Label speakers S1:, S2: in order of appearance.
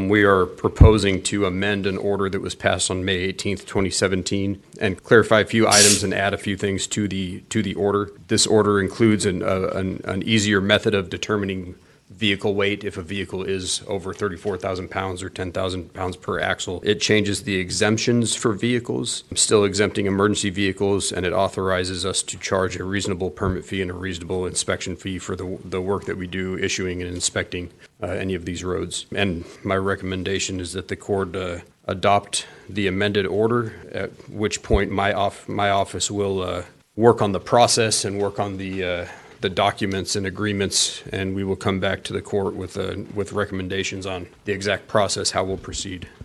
S1: We are proposing to amend an order that was passed on May 18th, 2017, and clarify a few items and add a few things to the order. This order includes an easier method of determining vehicle weight if a vehicle is over 34,000 pounds or 10,000 pounds per axle. It changes the exemptions for vehicles, still exempting emergency vehicles, and it authorizes us to charge a reasonable permit fee and a reasonable inspection fee for the work that we do issuing and inspecting any of these roads. And my recommendation is that the court adopt the amended order, at which point my office will work on the process and work on the documents and agreements, and we will come back to the court with recommendations on the exact process, how we'll proceed.